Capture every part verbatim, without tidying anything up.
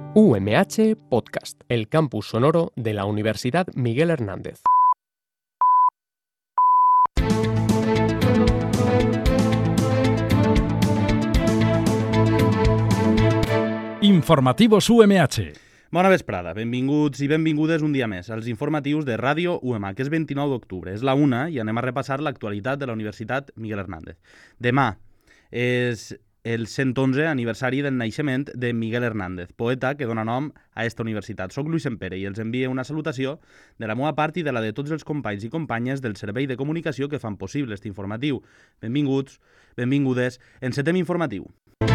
U M H Podcast, el campus sonoro de la Universidad Miguel Hernández. Informativos U M H. Bona vesprada, benvinguts i benvingudes un dia més als informatius de Ràdio U M H, que és vint-i-nou d'octubre, és la una i anem a repassar l'actualitat de la Universitat Miguel Hernández. Demà és el cent onze aniversari del naixement de Miguel Hernández, poeta que dona nom a esta universitat. Soc Luis Empere i els envie una salutació de la meva part i de la de tots els companys i companyes del Servei de Comunicació que fan possible este informatiu. Benvinguts, benvingudes, encetem informatiu.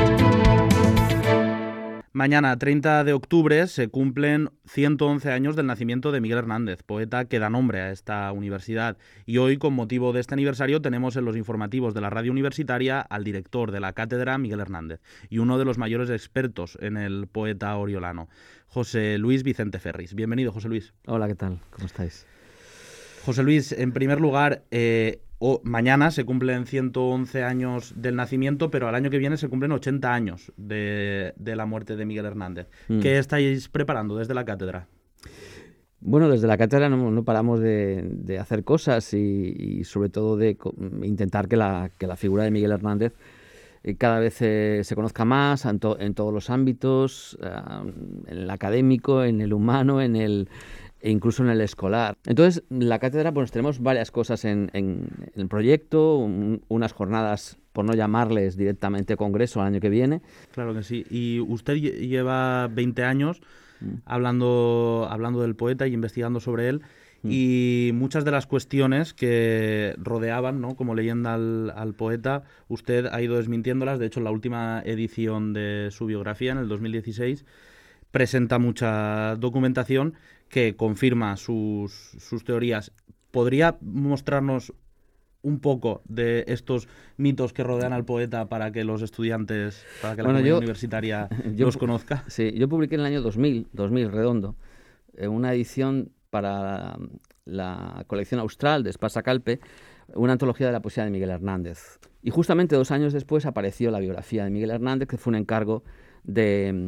Mañana, treinta de octubre, se cumplen ciento once años del nacimiento de Miguel Hernández, poeta que da nombre a esta universidad. Y hoy, con motivo de este aniversario, tenemos en los informativos de la radio universitaria al director de la cátedra, Miguel Hernández, y uno de los mayores expertos en el poeta oriolano, José Luis Vicente Ferris. Bienvenido, José Luis. Hola, ¿qué tal? ¿Cómo estáis? José Luis, en primer lugar, eh, oh, mañana se cumplen ciento once años del nacimiento, pero al año que viene se cumplen ochenta años de, de la muerte de Miguel Hernández. Mm. ¿Qué estáis preparando desde la cátedra? Bueno, desde la cátedra no, no paramos de, de hacer cosas y, y sobre todo de intentar que la, que la figura de Miguel Hernández cada vez eh, se conozca más en, to, en todos los ámbitos, eh, en el académico, en el humano, en el... e incluso en el escolar. Entonces, la cátedra, pues tenemos varias cosas en, en, en el proyecto, un, unas jornadas, por no llamarles directamente congreso el año que viene. Claro que sí. Y usted lleva veinte años mm. hablando, hablando del poeta y investigando sobre él, mm. y muchas de las cuestiones que rodeaban, ¿no?, como leyenda al, al poeta, usted ha ido desmintiéndolas. De hecho, en la última edición de su biografía, en el dos mil dieciséis, presenta mucha documentación que confirma sus, sus teorías. ¿Podría mostrarnos un poco de estos mitos que rodean al poeta para que los estudiantes, para que la bueno, comunidad yo, universitaria yo, los conozca? Sí, yo publiqué en el año dos mil, dos mil redondo, una edición para la, la colección austral de Espasa Calpe, una antología de la poesía de Miguel Hernández. Y justamente dos años después apareció la biografía de Miguel Hernández, que fue un encargo de...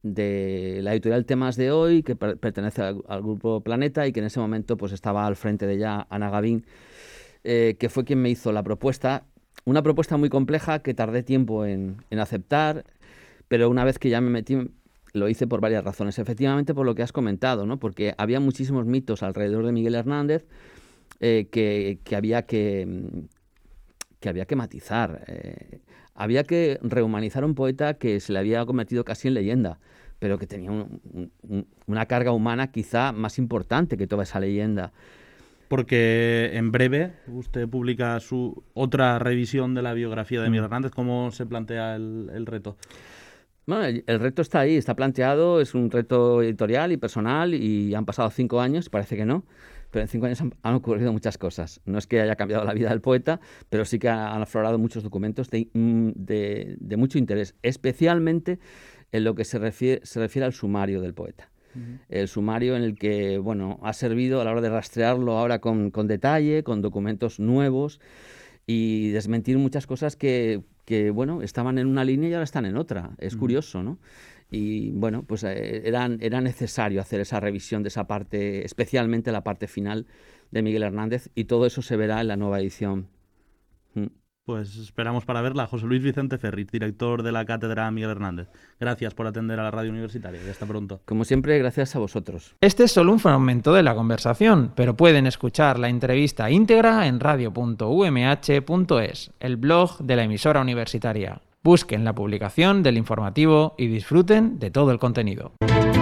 de la editorial Temas de Hoy, que per pertenece al, al grupo Planeta y que en ese momento pues estaba al frente de ella Ana Gavín, eh, que fue quien me hizo la propuesta. Una propuesta muy compleja que tardé tiempo en, en aceptar, pero una vez que ya me metí lo hice por varias razones. Efectivamente, por lo que has comentado, ¿no? Porque había muchísimos mitos alrededor de Miguel Hernández eh, que, que, había que, que había que matizar. Eh, había que rehumanizar a un poeta que se le había convertido casi en leyenda, pero que tenía un, un, una carga humana quizá más importante que toda esa leyenda. Porque en breve usted publica su otra revisión de la biografía de Miguel Hernández. ¿Cómo se plantea el, el reto? Bueno, el, el reto está ahí, está planteado, es un reto editorial y personal y han pasado cinco años, parece que no, pero en cinco años han, han ocurrido muchas cosas. No es que haya cambiado la vida del poeta, pero sí que han aflorado muchos documentos de, de, de mucho interés, especialmente en lo que se refiere, se refiere al sumario del poeta. Uh-huh. El sumario en el que, bueno, ha servido a la hora de rastrearlo ahora con, con detalle, con documentos nuevos y desmentir muchas cosas que, que, bueno, estaban en una línea y ahora están en otra. Es uh-huh. curioso, ¿no? Y bueno, pues eh, era, era necesario hacer esa revisión de esa parte, especialmente la parte final de Miguel Hernández, y todo eso se verá en la nueva edición. Mm. Pues esperamos para verla. José Luis Vicente Ferris, director de la cátedra Miguel Hernández. Gracias por atender a la radio universitaria y hasta pronto. Como siempre, gracias a vosotros. Este es solo un fragmento de la conversación, pero pueden escuchar la entrevista íntegra en radio punto u m h punto es, el blog de la emisora universitaria. Busquen la publicación del informativo y disfruten de todo el contenido.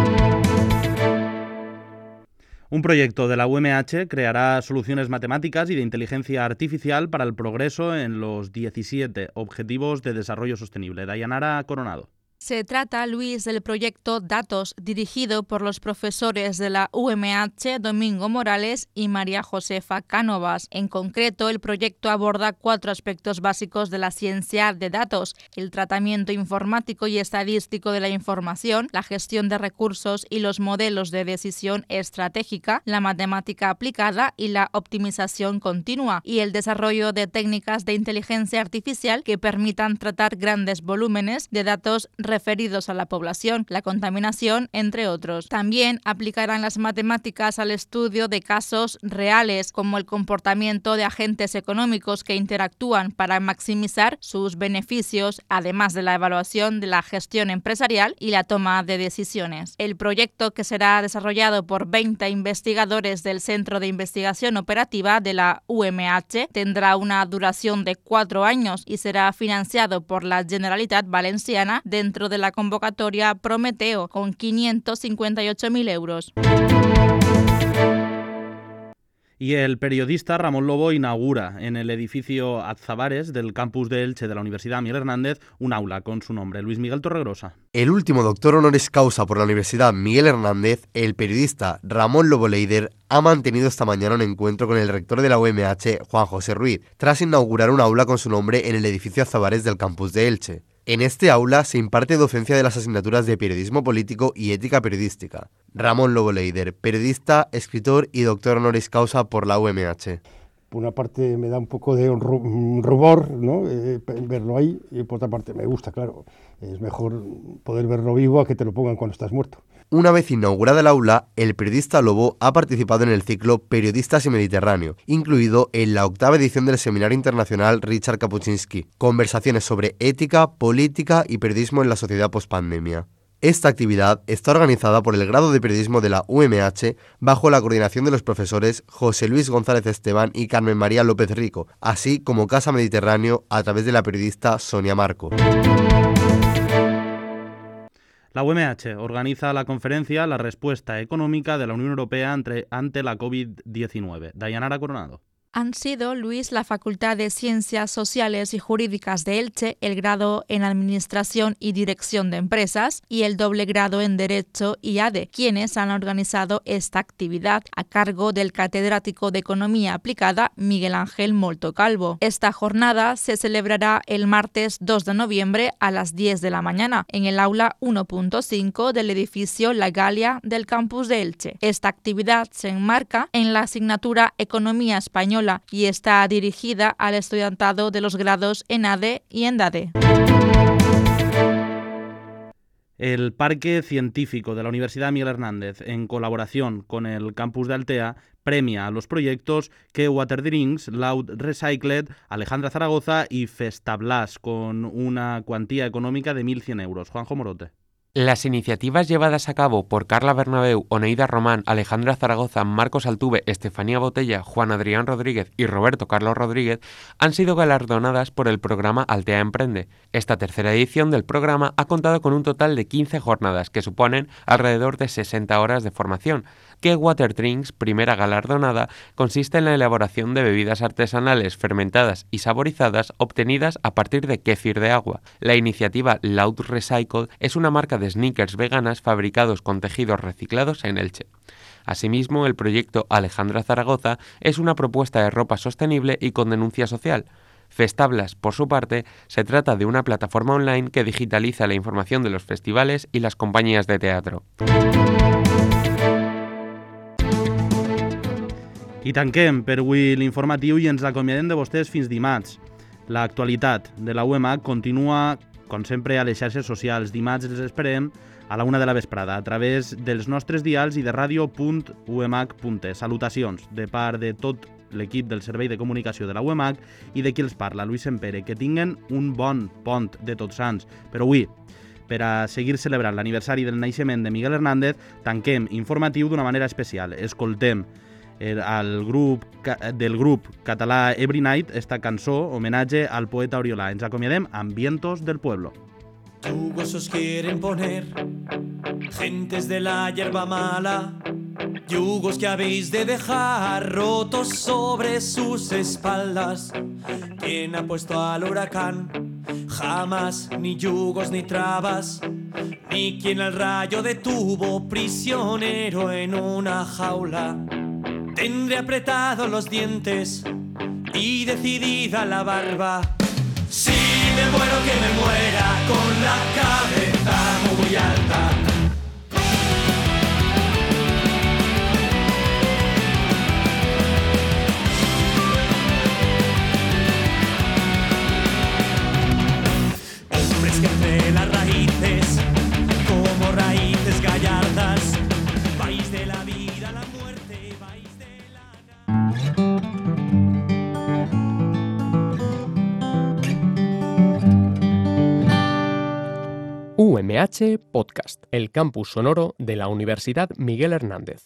Un proyecto de la U M H creará soluciones matemáticas y de inteligencia artificial para el progreso en los diecisiete Objetivos de Desarrollo Sostenible. Dayanara Coronado. Se trata, Luis, del proyecto Datos, dirigido por los profesores de la U M H, Domingo Morales y María Josefa Cánovas. En concreto, el proyecto aborda cuatro aspectos básicos de la ciencia de datos: el tratamiento informático y estadístico de la información, la gestión de recursos y los modelos de decisión estratégica, la matemática aplicada y la optimización continua, y el desarrollo de técnicas de inteligencia artificial que permitan tratar grandes volúmenes de datos referidos a la población, la contaminación, entre otros. También aplicarán las matemáticas al estudio de casos reales, como el comportamiento de agentes económicos que interactúan para maximizar sus beneficios, además de la evaluación de la gestión empresarial y la toma de decisiones. El proyecto, que será desarrollado por veinte investigadores del Centro de Investigación Operativa de la U M H, tendrá una duración de cuatro años y será financiado por la Generalitat Valenciana dentro de la convocatoria Prometeo, con quinientos cincuenta y ocho mil euros. Y el periodista Ramón Lobo inaugura en el edificio Atzavares del campus de Elche de la Universidad Miguel Hernández un aula con su nombre. Luis Miguel Torregrosa. El último doctor honoris causa por la Universidad Miguel Hernández, el periodista Ramón Lobo Leider, ha mantenido esta mañana un encuentro con el rector de la U M H, Juan José Ruiz, tras inaugurar un aula con su nombre en el edificio Atzavares del campus de Elche. En este aula se imparte docencia de las asignaturas de periodismo político y ética periodística. Ramón Lobo Leider, periodista, escritor y doctor honoris causa por la U M H. Por una parte me da un poco de rubor, ¿no? eh, verlo ahí, y por otra parte me gusta, claro. Es mejor poder verlo vivo a que te lo pongan cuando estás muerto. Una vez inaugurada el aula, el periodista Lobo ha participado en el ciclo Periodistas y Mediterráneo, incluido en la octava edición del Seminario Internacional Richard Kapuscinski, conversaciones sobre ética, política y periodismo en la sociedad pospandemia. Esta actividad está organizada por el grado de periodismo de la U M H bajo la coordinación de los profesores José Luis González Esteban y Carmen María López Rico, así como Casa Mediterráneo a través de la periodista Sonia Marco. La U M H organiza la conferencia La respuesta económica de la Unión Europea ante, ante la COVID diecinueve. Dayanara Coronado. Han sido, Luis, la Facultad de Ciencias Sociales y Jurídicas de Elche, el grado en Administración y Dirección de Empresas y el doble grado en Derecho y A D E, quienes han organizado esta actividad a cargo del catedrático de Economía Aplicada Miguel Ángel Molto Calvo. Esta jornada se celebrará el martes dos de noviembre a las diez de la mañana en el aula uno punto cinco del edificio La Galia del campus de Elche. Esta actividad se enmarca en la asignatura Economía Española y está dirigida al estudiantado de los grados en A D E y en D A D E. El Parque Científico de la Universidad Miguel Hernández, en colaboración con el campus de Altea, premia a los proyectos que Water Drinks, Loud Recycled, Alejandra Zaragoza y Festablas, con una cuantía económica de mil cien euros. Juanjo Morote. Las iniciativas llevadas a cabo por Carla Bernabeu, Oneida Román, Alejandra Zaragoza, Marcos Altuve, Estefanía Botella, Juan Adrián Rodríguez y Roberto Carlos Rodríguez han sido galardonadas por el programa Altea Emprende. Esta tercera edición del programa ha contado con un total de quince jornadas que suponen alrededor de sesenta horas de formación. Que Water Drinks, primera galardonada, consiste en la elaboración de bebidas artesanales fermentadas y saborizadas obtenidas a partir de kéfir de agua. La iniciativa Loud Recycled es una marca de sneakers veganas fabricados con tejidos reciclados en Elche. Asimismo, el proyecto Alejandra Zaragoza es una propuesta de ropa sostenible y con denuncia social. Festablas, por su parte, se trata de una plataforma online que digitaliza la información de los festivales y las compañías de teatro. I tanquem per avui l'informatiu i ens acomiadem de vostès fins dimarts. L'actualitat de la U M H continua, com sempre, a les xarxes socials. Dimarts els esperem a la una de la vesprada a través dels nostres dials i de ràdio punt u m h punt e. Salutacions de part de tot l'equip del Servei de Comunicació de la U M H i de qui els parla, Luis Sempere. Que tinguen un bon pont de Tots Sants. Però avui, per a seguir celebrant l'aniversari del naixement de Miguel Hernández, tanquem informatiu d'una manera especial. Escoltem al grup del grup català Every Night esta cançó, homenatge al poeta Oriolà. Ens acomiadem amb Vientos del Pueblo. Yugos os quieren poner, gentes de la hierba mala, yugos que habéis de dejar rotos sobre sus espaldas. ¿Quién ha puesto al huracán? Jamás, ni yugos ni trabas, ni quien al rayo detuvo prisionero en una jaula. Tendré apretados los dientes y decidida la barba. Si me muero, que me muera con la cabeza muy alta. Hombres que de las raíces, como raíces gallardas, vais de la vida a la muerte, vais de la... U M H Podcast, el campus sonoro de la Universidad Miguel Hernández.